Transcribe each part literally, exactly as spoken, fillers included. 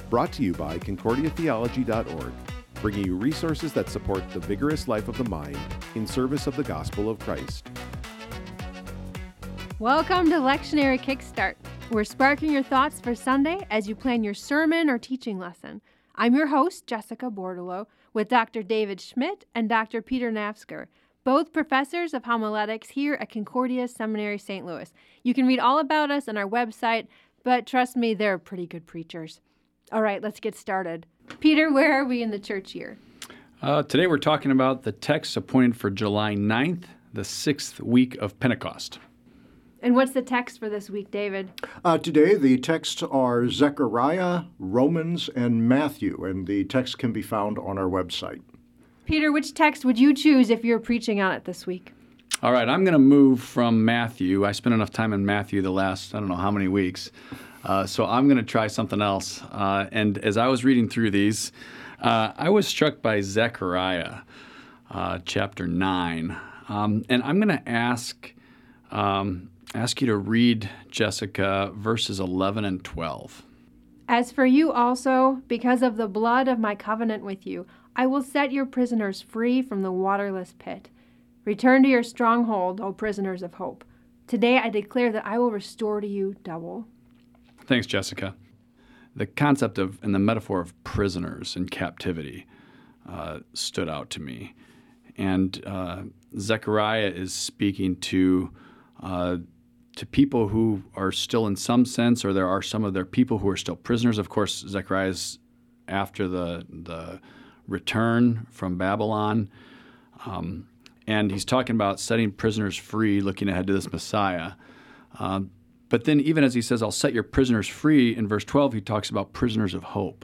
Brought to you by Concordia Theology dot org, bringing you resources that support the vigorous life of the mind in service of the gospel of Christ. Welcome to Lectionary Kickstart. We're sparking your thoughts for Sunday as you plan your sermon or teaching lesson. I'm your host, Jessica Bordelot, with Doctor David Schmidt and Doctor Peter Nafsker, both professors of homiletics here at Concordia Seminary, Saint Louis. You can read all about us on our website, but trust me, they're pretty good preachers. All right, let's get started. Peter, where are we in the church year? Uh, today we're talking about the text appointed for July ninth, the sixth week of Pentecost. And what's the text for this week, David? Uh, today the texts are Zechariah, Romans, and Matthew, and the text can be found on our website. Peter, which text would you choose if you're preaching on it this week? All right, I'm going to move from Matthew. I spent enough time in Matthew the last, I don't know how many weeks, uh, so I'm going to try something else. Uh, and as I was reading through these, uh, I was struck by Zechariah, uh, chapter nine. Um, and I'm going to ask... Um, ask you to read, Jessica, verses eleven and twelve. As for you also, because of the blood of my covenant with you, I will set your prisoners free from the waterless pit. Return to your stronghold, O prisoners of hope. Today I declare that I will restore to you double. Thanks, Jessica. The concept of and the metaphor of prisoners in captivity uh, stood out to me. And uh, Zechariah is speaking to uh, to people who are still in some sense, or there are some of their people who are still prisoners. Of course, Zechariah is after the the return from Babylon. Um, and he's talking about setting prisoners free, looking ahead to this Messiah. Um, but then even as he says, I'll set your prisoners free, in verse twelve, he talks about prisoners of hope.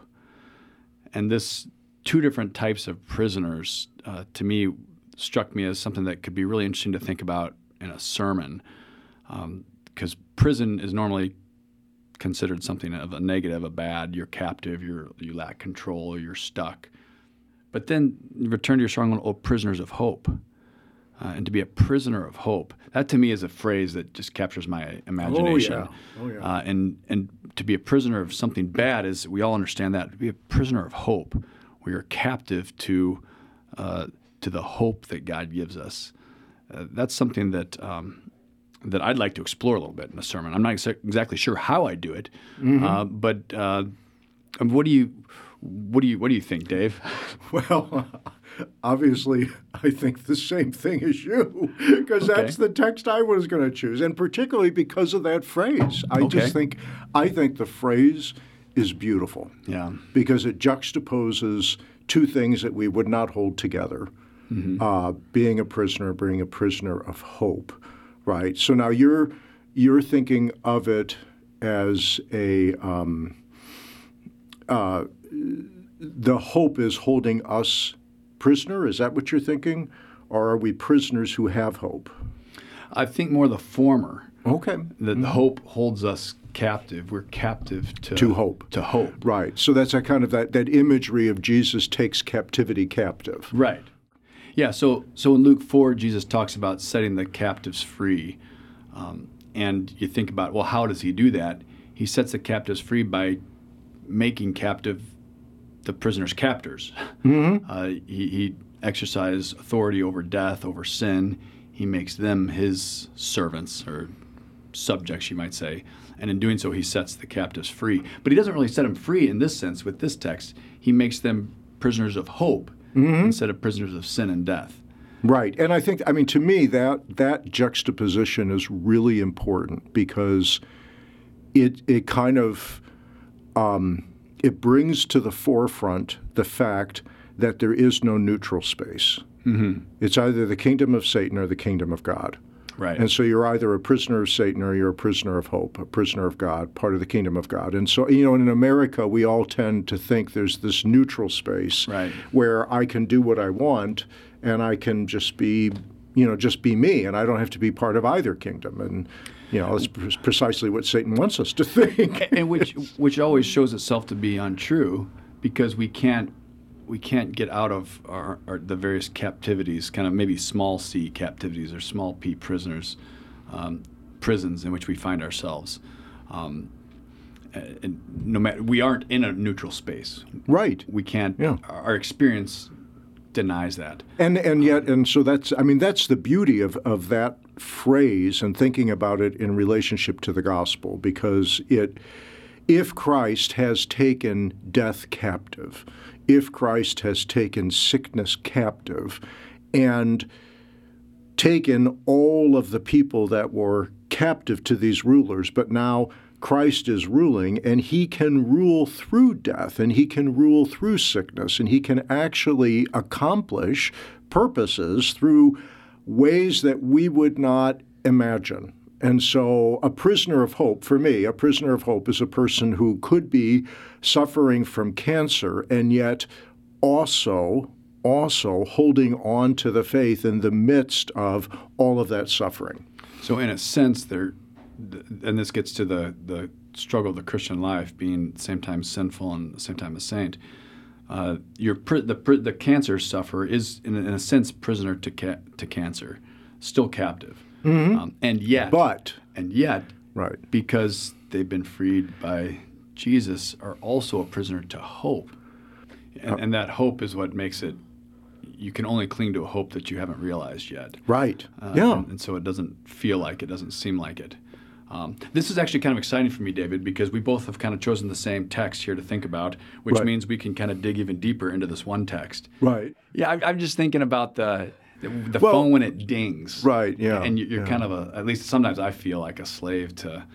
And this two different types of prisoners, uh, to me, struck me as something that could be really interesting to think about in a sermon. Because um, prison is normally considered something of a negative, a bad. You're captive, you're, you lack control, you're stuck. But then you return to your stronghold, oh, prisoners of hope. Uh, and to be a prisoner of hope, that to me is a phrase that just captures my imagination. Oh, yeah. Oh, yeah. Uh, and, and to be a prisoner of something bad is, we all understand that. To be a prisoner of hope, where you're captive to, uh, to the hope that God gives us. Uh, that's something that... Um, that I'd like to explore a little bit in a sermon. I'm not ex- exactly sure how I do it, mm-hmm. uh, but uh, what do you what do you what do you think, Dave? Well, obviously, I think the same thing as you, because okay. That's the text I was going to choose, and particularly because of that phrase. I okay. just think I think the phrase is beautiful. Yeah, because it juxtaposes two things that we would not hold together: mm-hmm. uh, being a prisoner, being a prisoner of hope. Right. So now you're you're thinking of it as a um, uh, the hope is holding us prisoner. Is that what you're thinking, or are we prisoners who have hope? I think more the former. Okay. That the hope holds us captive. We're captive to to hope. To hope. Right. So that's a kind of that that imagery of Jesus takes captivity captive. Right. Yeah, so so in Luke four, Jesus talks about setting the captives free. Um, and you think about, well, how does he do that? He sets the captives free by making captive the prisoners' captors. Mm-hmm. Uh, he, he exercises authority over death, over sin. He makes them his servants, or subjects, you might say. And in doing so, he sets the captives free. But he doesn't really set them free in this sense with this text. He makes them prisoners of hope. Mm-hmm. Instead of prisoners of sin and death. Right. And I think, I mean, to me, that that juxtaposition is really important because it it kind of, um, it brings to the forefront the fact that there is no neutral space. Mm-hmm. It's either the kingdom of Satan or the kingdom of God. Right. And so you're either a prisoner of Satan or you're a prisoner of hope, a prisoner of God, part of the kingdom of God. And so, you know, in America, we all tend to think there's this neutral space right. where I can do what I want and I can just be, you know, just be me, and I don't have to be part of either kingdom. And, you know, that's pre- precisely what Satan wants us to think. and which which always shows itself to be untrue, because we can't we can't get out of our, our, the various captivities, kind of maybe small c captivities or small p prisoners, um, prisons in which we find ourselves. Um, and no matter, we aren't in a neutral space. Right. We can't. Yeah. Our experience denies that. And and yet, and so that's, I mean, that's the beauty of, of that phrase and thinking about it in relationship to the gospel, because it, if Christ has taken death captive, if Christ has taken sickness captive, and taken all of the people that were captive to these rulers, but now Christ is ruling, and he can rule through death, and he can rule through sickness, and he can actually accomplish purposes through ways that we would not imagine. And so a prisoner of hope, for me, a prisoner of hope is a person who could be suffering from cancer and yet also also holding on to the faith in the midst of all of that suffering. So in a sense, there, and this gets to the, the struggle of the Christian life, being at the same time sinful and at the same time a saint. Uh, your the the cancer sufferer is, in a, in a sense, prisoner to ca- to cancer, still captive, mm-hmm. um, and yet, but and yet, right, because they've been freed by Jesus, are also a prisoner to hope, and, uh, and that hope is what makes it. You can only cling to a hope that you haven't realized yet. Right. Uh, yeah. And, and so it doesn't feel like it, doesn't seem like it. Um, this is actually kind of exciting for me, David, because we both have kind of chosen the same text here to think about, which right. means we can kind of dig even deeper into this one text. Right. Yeah, I'm, I'm just thinking about the the, the well, phone when it dings. Right. Yeah. And you're yeah. kind of a, at least sometimes I feel like a slave to.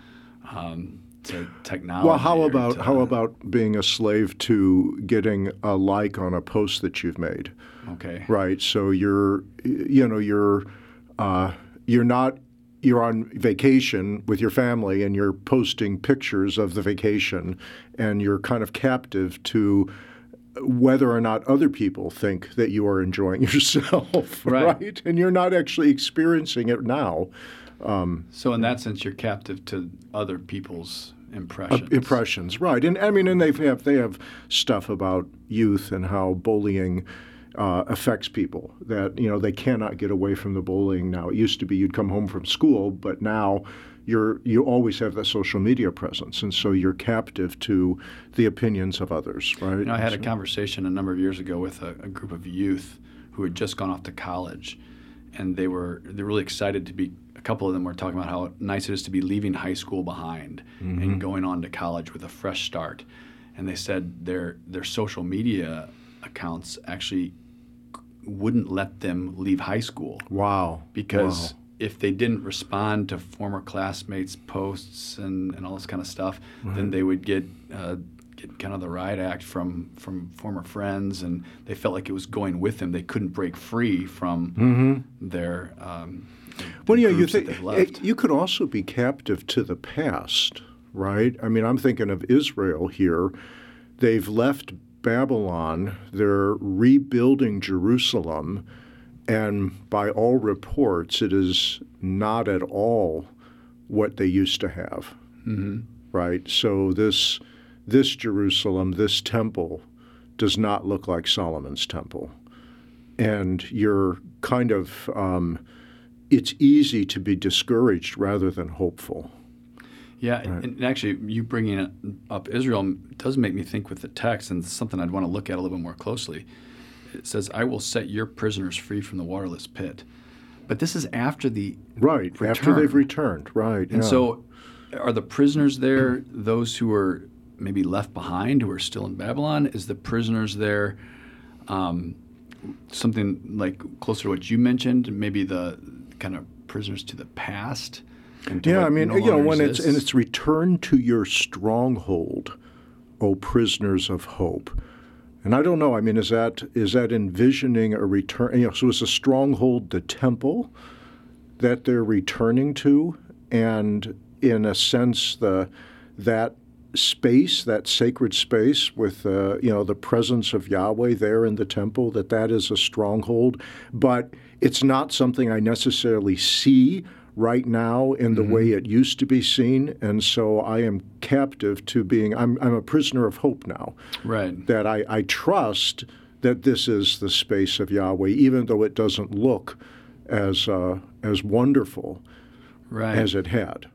Um, To technology. Well, how about to, how about being a slave to getting a like on a post that you've made? Okay. Right. So you're, you know, you're, uh, you're not, you're on vacation with your family and you're posting pictures of the vacation, and you're kind of captive to whether or not other people think that you are enjoying yourself. Right. Right. And you're not actually experiencing it now. Um, so in that sense, you're captive to other people's impressions. Uh, impressions, right? And I mean, and they have they have stuff about youth and how bullying uh, affects people. That you know they cannot get away from the bullying now. It used to be you'd come home from school, but now you're you always have that social media presence, and so you're captive to the opinions of others, right? You know, I had so, a conversation a number of years ago with a, a group of youth who had just gone off to college, and they were they're really excited to be. A couple of them were talking about how nice it is to be leaving high school behind mm-hmm. and going on to college with a fresh start. And they said their their social media accounts actually wouldn't let them leave high school. Wow. Because wow. if they didn't respond to former classmates' posts and, and all this kind of stuff, right. then they would get uh, get kind of the riot act from, from former friends, and they felt like it was going with them. They couldn't break free from mm-hmm. their um, Well, yeah, you think you could also be captive to the past, right? I mean, I'm thinking of Israel here. They've left Babylon. They're rebuilding Jerusalem, and by all reports, it is not at all what they used to have, mm-hmm. right? So this this Jerusalem, this temple, does not look like Solomon's temple, and you're kind of um, it's easy to be discouraged rather than hopeful. Yeah, right. and actually, you bringing up Israel does make me think with the text, and it's something I'd want to look at a little bit more closely. It says, "I will set your prisoners free from the waterless pit," but this is after the right return. after they've returned, right? And yeah. so, are the prisoners there those who were maybe left behind, who are still in Babylon? Is the prisoners there? Um, something like closer to what you mentioned, maybe the kind of prisoners to the past. Yeah, I mean, no you know, when exists. it's and it's return to your stronghold, O prisoners of hope. And I don't know. I mean, is that is that envisioning a return? You know, so is a stronghold the temple that they're returning to, and in a sense, the that space, that sacred space with uh, you know the presence of Yahweh there in the temple, that that is a stronghold, but it's not something I necessarily see right now in the mm-hmm. way it used to be seen, and so I am captive to being. I'm I'm a prisoner of hope now. Right. That I, I trust that this is the space of Yahweh, even though it doesn't look as uh, as wonderful right. as it had.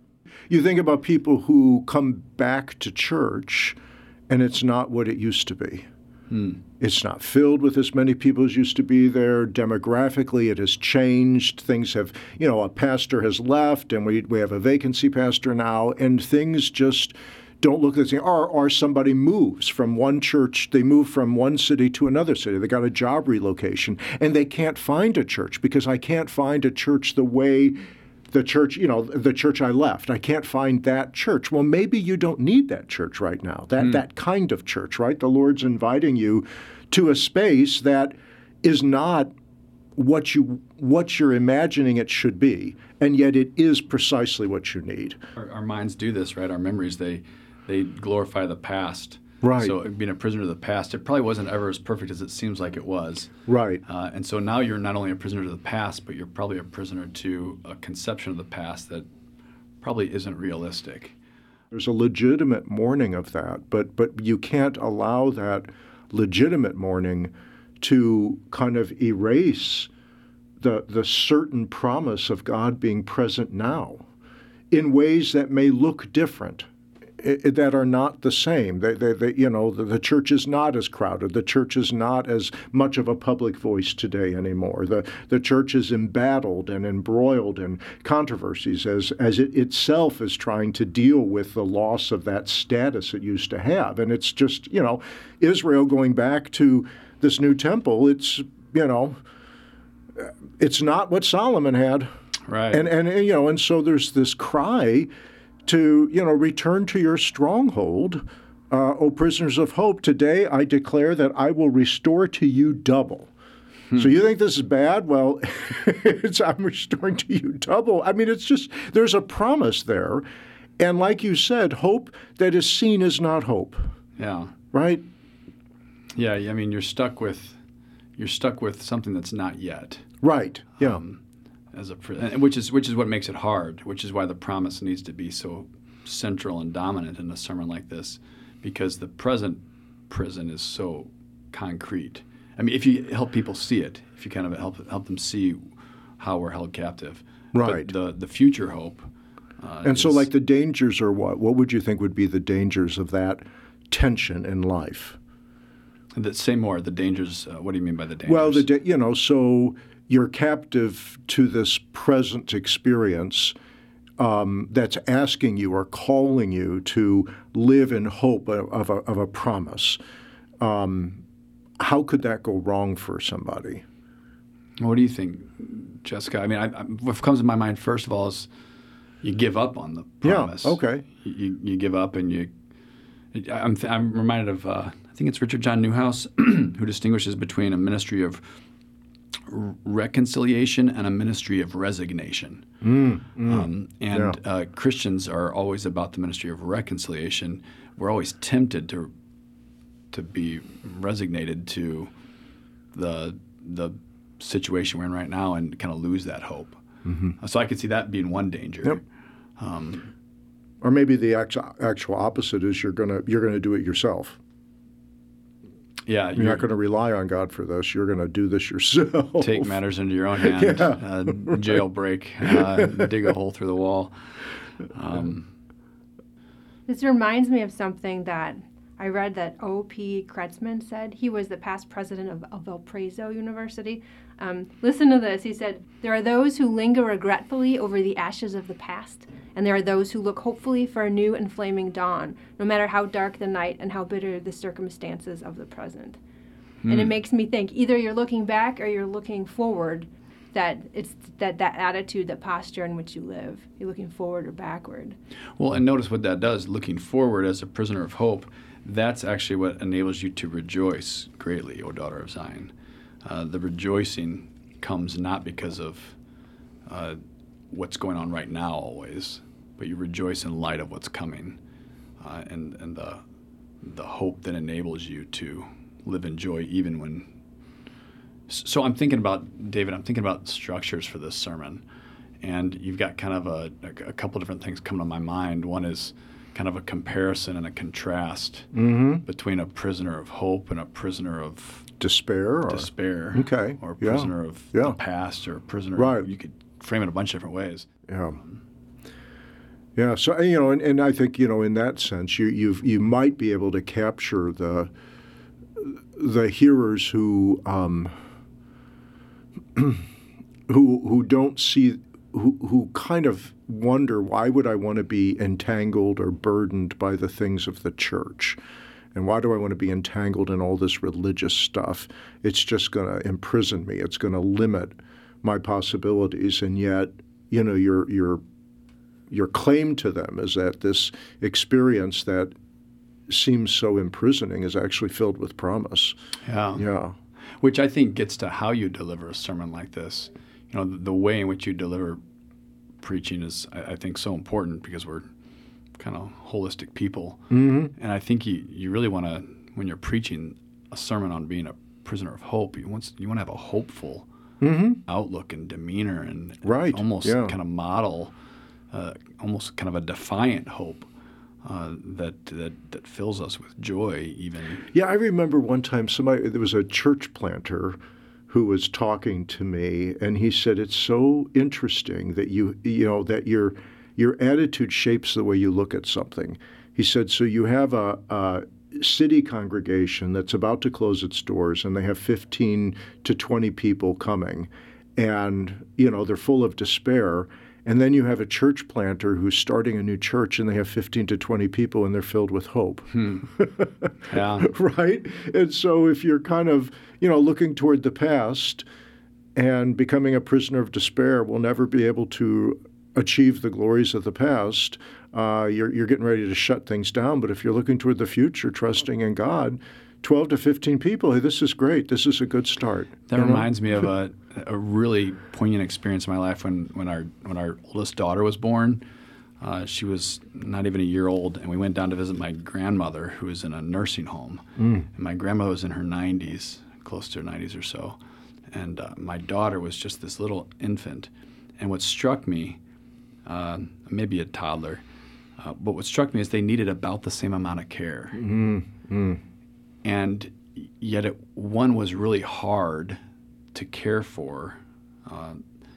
you think about people who come back to church, and it's not what it used to be. Hmm. It's not filled with as many people as used to be there. Demographically, it has changed. Things have, you know, a pastor has left, and we we have a vacancy pastor now, and things just don't look the same. Or, or somebody moves from one church, they move from one city to another city. They got a job relocation, and they can't find a church because I can't find a church the way the church, you know, the church I left. I can't find that church. Well, maybe you don't need that church right now, that, mm. that kind of church, right? The Lord's inviting you to a space that is not what, you, what you're imagining it should be, and yet it is precisely what you need. Our, our minds do this, right? Our memories, they, they glorify the past. Right. So being a prisoner of the past, it probably wasn't ever as perfect as it seems like it was. Right. Uh, and so now you're not only a prisoner to the past, but you're probably a prisoner to a conception of the past that probably isn't realistic. There's a legitimate mourning of that, but but you can't allow that legitimate mourning to kind of erase the the certain promise of God being present now in ways that may look different. It, that are not the same. They, they, they, you know, the, the church is not as crowded. The church is not as much of a public voice today anymore. The the church is embattled and embroiled in controversies as as it itself is trying to deal with the loss of that status it used to have. And it's just, you know, Israel going back to this new temple. It's, you know, it's not what Solomon had. Right. And and you know, and so there's this cry to, you know, return to your stronghold, uh, O prisoners of hope. Today I declare that I will restore to you double. Hmm. So you think this is bad? Well, it's, I'm restoring to you double. I mean, it's just, there's a promise there. And like you said, hope that is seen is not hope. Yeah. Right? Yeah, I mean, you're stuck with, you're stuck with something that's not yet. Right, yeah. Um, As a, which is which is what makes it hard, which is why the promise needs to be so central and dominant in a sermon like this, because the present prison is so concrete. I mean, if you help people see it, if you kind of help help them see how we're held captive, right? But the the future hope. Uh, and is, so, like the dangers are what? What would you think would be the dangers of that tension in life? The, say more. The dangers. Uh, what do you mean by the dangers? Well, the you know so. You're captive to this present experience um, that's asking you or calling you to live in hope of, of, a, of a promise. Um, how could that go wrong for somebody? What do you think, Jessica? I mean, I, I, what comes to my mind first of all is you give up on the promise. Yeah, okay. You, you give up and you I'm, I'm reminded of, uh, I think it's Richard John Newhouse, who distinguishes between a ministry of reconciliation and a ministry of resignation. Mm, mm, um, and yeah. uh, Christians are always about the ministry of reconciliation. We're always tempted to to be resignated to the the situation we're in right now and kind of lose that hope. Mm-hmm. So I could see that being one danger. Yep. Um, or maybe the actual, actual opposite is you're gonna you're gonna do it yourself. Yeah, you're, you're not going to rely on God for this. You're going to do this yourself. Take matters into your own hand. Yeah, uh, jailbreak. Uh, dig a hole through the wall. Um, this reminds me of something that I read that O P Kretzmann said. He was the past president of, of Valparaiso University. Um, listen to this. He said, "There are those who linger regretfully over the ashes of the past, and there are those who look hopefully for a new and flaming dawn, no matter how dark the night and how bitter the circumstances of the present." Hmm. And it makes me think, either you're looking back or you're looking forward, that it's that, that attitude, that posture in which you live. You're looking forward or backward. Well, and notice what that does. Looking forward as a prisoner of hope, that's actually what enables you to rejoice greatly, O daughter of Zion. Uh, the rejoicing comes not because of uh, what's going on right now always, but you rejoice in light of what's coming, uh, and and the the hope that enables you to live in joy even when. So I'm thinking about, David, I'm thinking about structures for this sermon, and you've got kind of a, a, a couple different things coming to my mind. One is kind of a comparison and a contrast mm-hmm. between a prisoner of hope and a prisoner of despair, or, despair, okay, or a yeah. prisoner of yeah. the past, or a prisoner. Right. Of, you could frame it a bunch of different ways. Yeah. Yeah. So you know, and, and I think you know, in that sense, you you you might be able to capture the the hearers who um, who who don't see who who kind of wonder, why would I want to be entangled or burdened by the things of the church? And why do I want to be entangled in all this religious stuff? It's just going to imprison me. It's going to limit my possibilities. And yet, you know, your your your claim to them is that this experience that seems so imprisoning is actually filled with promise. Yeah. Yeah. Which I think gets to how you deliver a sermon like this. You know, the, the way in which you deliver preaching is, I, I think, so important because we're kind of holistic people. Mm-hmm. And I think you, you really want to, when you're preaching a sermon on being a prisoner of hope, you want, you want to have a hopeful Mm-hmm. outlook and demeanor and, Right, and almost yeah. kind of model, uh, almost kind of a defiant hope uh, that, that that fills us with joy even. Yeah, I remember one time somebody, there was a church planter who was talking to me, and he said, it's so interesting that you, you know, that your your attitude shapes the way you look at something. He said, so you have a, a city congregation that's about to close its doors, and they have fifteen to twenty people coming, and, you know, they're full of despair. And then you have a church planter who's starting a new church, and they have fifteen to twenty people, and they're filled with hope. Hmm. Yeah. Right? And so if you're kind of, you know, looking toward the past and becoming a prisoner of despair, will never be able to achieve the glories of the past, uh, you're, you're getting ready to shut things down. But if you're looking toward the future, trusting in God, twelve to fifteen people, hey, this is great. This is a good start. That You know? reminds me of a, a really poignant experience in my life when, when our when our oldest daughter was born. Uh, she was not even a year old, and we went down to visit my grandmother, who was in a nursing home. Mm. And my grandmother was in her nineties, close to her nineties or so. And uh, my daughter was just this little infant. And what struck me, uh, maybe a toddler, uh, but what struck me is they needed about the same amount of care. Mm. Mm. And yet it, one was really hard to care for, uh,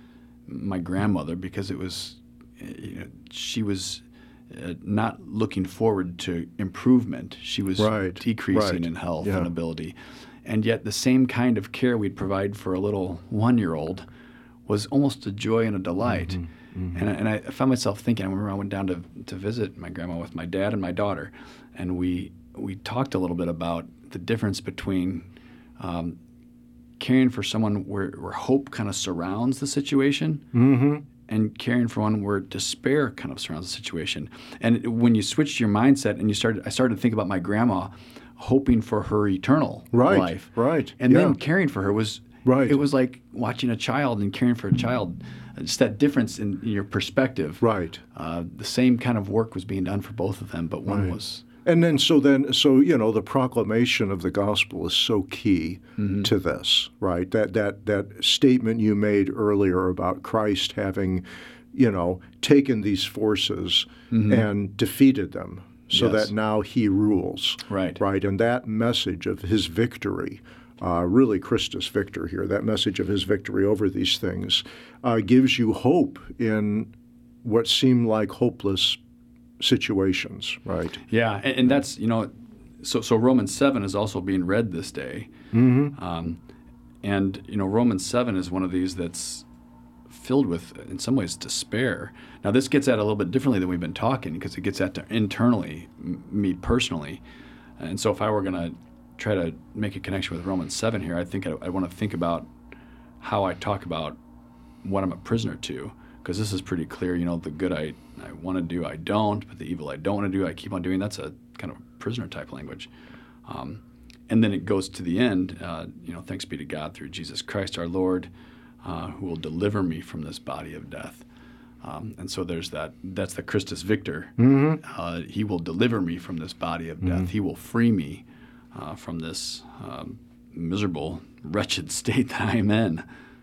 my grandmother, because it was, you know, she was uh, not looking forward to improvement. She was Right, decreasing right, in health yeah. and ability. And yet the same kind of care we'd provide for a little one-year-old was almost a joy and a delight. Mm-hmm, mm-hmm. And, I- and I found myself thinking, I remember I went down to, to visit my grandma with my dad and my daughter, and we we talked a little bit about the difference between um, caring for someone where, where hope kind of surrounds the situation Mm-hmm. and caring for one where despair kind of surrounds the situation. And when you switched your mindset and you started, I started to think about my grandma hoping for her eternal Right, life. right, And yeah. then caring for her was, Right. it was like watching a child and caring for a child. Just that difference in your perspective. Right. Uh, the same kind of work was being done for both of them, but one Right. was... And then, so then, so you know, the proclamation of the gospel is so key Mm-hmm. to this, right? That that that statement you made earlier about Christ having, you know, taken these forces and defeated them, so Mm-hmm. Yes. that now He rules, Right. Right, and that message of His victory, uh, really Christus Victor here. That message of His victory over these things uh, gives you hope in what seem like hopeless situations, right? Yeah, and, and that's, you know, so so Romans seven is also being read this day. Mm-hmm. Um, and, you know, Romans seven is one of these that's filled with, in some ways, despair. Now, this gets at a little bit differently than we've been talking, because it gets at to internally, m- me personally. And so if I were going to try to make a connection with Romans seven here, I think I, I want to think about how I talk about what I'm a prisoner to, because this is pretty clear. You know, the good I, I want to do, I don't, but the evil I don't want to do, I keep on doing. That's a kind of prisoner-type language. Um, and then it goes to the end, uh, you know, thanks be to God through Jesus Christ our Lord, uh, who will deliver me from this body of death. Um, and so there's that, that's the Christus Victor. Mm-hmm. Uh, he will deliver me from this body of death. Mm-hmm. He will free me uh, from this um, miserable, wretched state that I am in.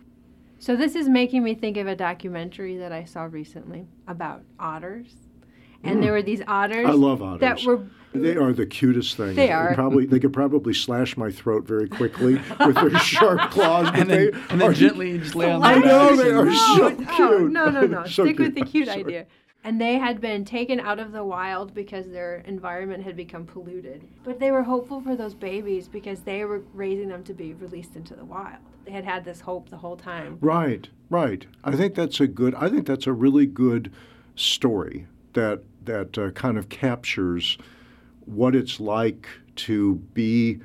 So this is making me think of a documentary that I saw recently about otters. And there were these otters. I love otters. That were They are the cutest thing. They are. Probably they could probably slash my throat very quickly with their sharp claws. But And then, they and then are, gently just lay on I the know back. they are so Oh, cute. oh, no, no, no. So Stick with the cute Sorry. idea. And they had been taken out of the wild because their environment had become polluted. But they were hopeful for those babies because they were raising them to be released into the wild. They had had this hope the whole time. Right, right. I think that's a good, I think that's a really good story that, that uh, kind of captures what it's like to be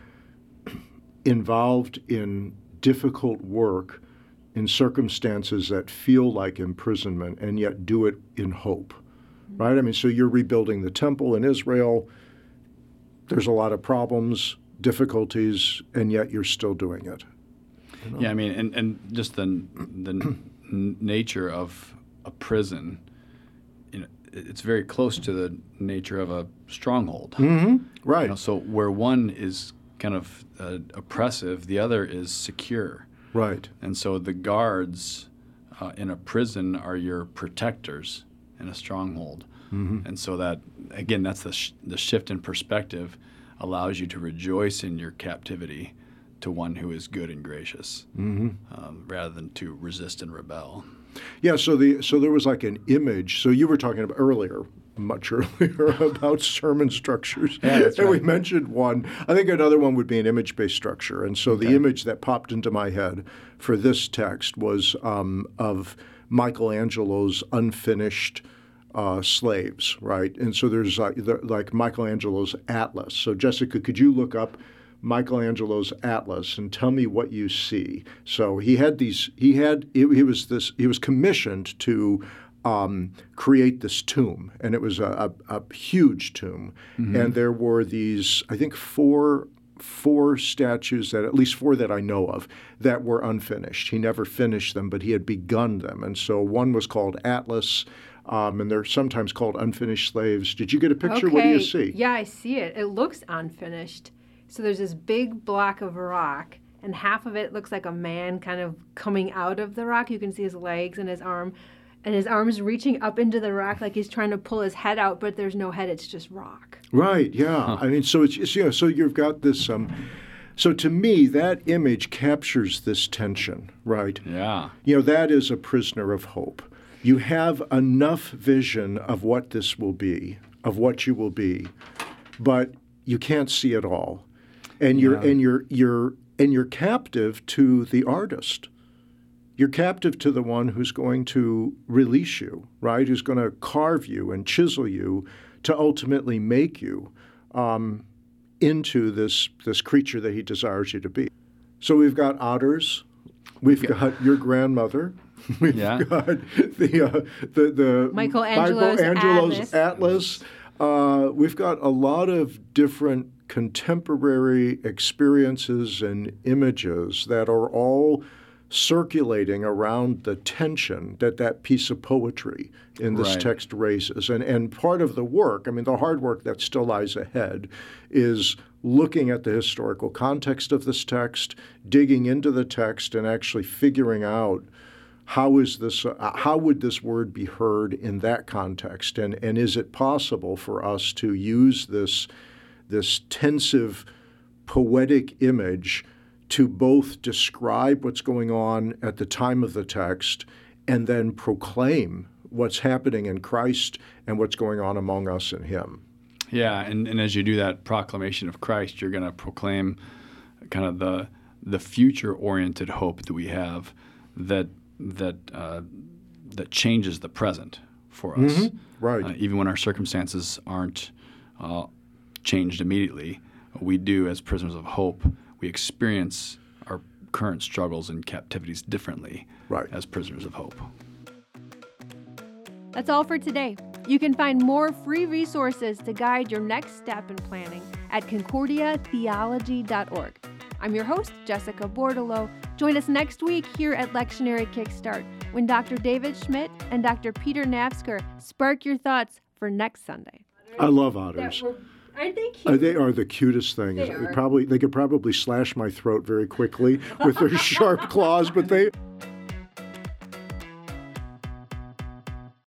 involved in difficult work in circumstances that feel like imprisonment and yet do it in hope, right? I mean, so you're rebuilding the temple in Israel. There's a lot of problems, difficulties, and yet you're still doing it. You know? Yeah, I mean, and, and just the the n- nature of a prison, you know, it's very close to the nature of a stronghold. Mm-hmm. Right. You know, so where one is kind of uh, oppressive, the other is secure. Right. And so the guards uh, in a prison are your protectors in a stronghold. Mm-hmm. And so that, again, that's the, sh- the shift in perspective allows you to rejoice in your captivity to one who is good and gracious, mm-hmm. um, rather than to resist and rebel. Yeah, so the so there was like an image. So you were talking about earlier, much earlier, about sermon structures. Yeah, that's and right. we mentioned one. I think another one would be an image-based structure. And so Okay. the image that popped into my head for this text was um, of Michelangelo's unfinished uh, slaves, right? And so there's uh, the, like Michelangelo's Atlas. So Jessica, could you look up Michelangelo's Atlas and tell me what you see? So he had these. He had. He, he was this. He was commissioned to um, create this tomb, and it was a, a, a huge tomb. Mm-hmm. And there were these, I think, four four statues that, at least four that I know of, that were unfinished. He never finished them, but he had begun them. And so one was called Atlas. Um, and they're sometimes called unfinished slaves. Did you get a picture? Okay. What do you see? Yeah, I see it. It looks unfinished. So there's this big block of rock, and half of it looks like a man kind of coming out of the rock. You can see his legs and his arm, and his arm's reaching up into the rock like he's trying to pull his head out, but there's no head. It's just rock. Right. Yeah. Huh. I mean, so it's, it's you know, so you've got this. Um, so to me, that image captures this tension, right? Yeah. You know, that is a prisoner of hope. You have enough vision of what this will be, of what you will be, but you can't see it all. And you're Yeah. and you're you're and you're captive to the artist. You're captive to the one who's going to release you, right? Who's going to carve you and chisel you to ultimately make you um, into this this creature that he desires you to be. So we've got otters, we've got your grandmother, we've Yeah. got the uh, the the Michelangelo's Michelangelo's Atlas. Atlas. Uh, we've got a lot of different contemporary experiences and images that are all circulating around the tension that that piece of poetry in this Right. text raises. And and part of the work, I mean, the hard work that still lies ahead, is looking at the historical context of this text, digging into the text, and actually figuring out how is this, uh, how would this word be heard in that context, and and is it possible for us to use this this tensive, poetic image to both describe what's going on at the time of the text and then proclaim what's happening in Christ and what's going on among us in Him. Yeah, and, and as you do that proclamation of Christ, you're going to proclaim kind of the the future-oriented hope that we have that that uh, that changes the present for us. Mm-hmm. Right. Uh, even when our circumstances aren't uh, changed immediately, we do, as prisoners of hope, we experience our current struggles and captivities differently Right. as prisoners of hope. That's all for today. You can find more free resources to guide your next step in planning at concordia theology dot org. I'm your host, Jessica Bordelot. Join us next week here at Lectionary Kickstart when Doctor David Schmidt and Doctor Peter Nafsker spark your thoughts for next Sunday. I love otters. Aren't they Uh, they are the cutest thing. They They are. probably they could probably slash my throat very quickly with their sharp claws, but they